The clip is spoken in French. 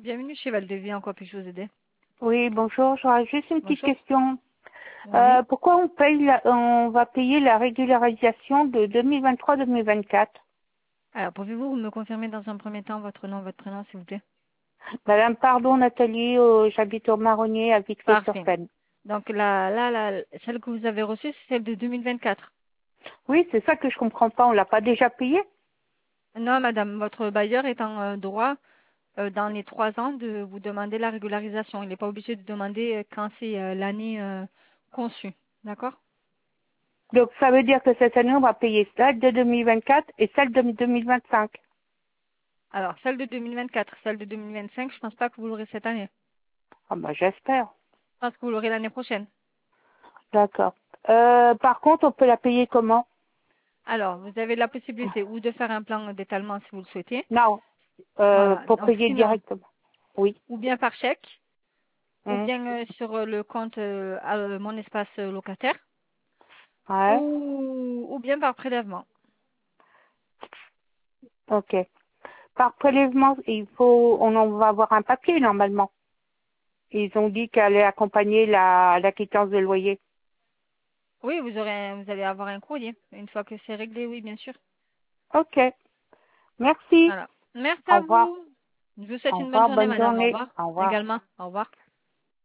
Bienvenue chez Valdevie, en quoi puis-je vous aider? Oui, bonjour. J'aurais juste une petite Bonjour. question. Oui. Pourquoi on va payer la régularisation de 2023-2024? Alors, pouvez-vous me confirmer dans un premier temps votre nom, votre prénom, s'il vous plaît? Madame Pardon, Nathalie, j'habite au Marronnier à Parfait. Vitry-sur-Seine. Donc, celle que vous avez reçue, c'est celle de 2024. Oui, c'est ça que je comprends pas. On l'a pas déjà payé? Non, madame, votre bailleur est en droit, dans les 3 ans, de vous demander la régularisation. Il n'est pas obligé de demander quand c'est l'année conçue. D'accord? Donc ça veut dire que cette année, on va payer celle de 2024 et celle de 2025. Alors, celle de 2024, celle de 2025, je pense pas que vous l'aurez cette année. Ah bah j'espère. Je pense que vous l'aurez l'année prochaine. D'accord. Par contre, on peut la payer comment? Alors, vous avez la possibilité ou de faire un plan d'étalement si vous le souhaitez. Non, Voilà. pour Donc, payer sinon, directement. Oui. ou bien par chèque, ou Hum. bien sur le compte mon espace locataire, Ouais. ou bien par prélèvement. Ok. Par prélèvement, on en va avoir un papier normalement. Ils ont dit qu'elle allait accompagner la quittance de loyer. Oui, vous allez avoir un courrier. Une fois que c'est réglé, oui, bien sûr. Ok. Merci. Voilà. Merci Au à revoir. vous. Je vous souhaite Au une bonne revoir. journée, Bonne madame. Au journée. revoir. Au revoir. Également. Au revoir.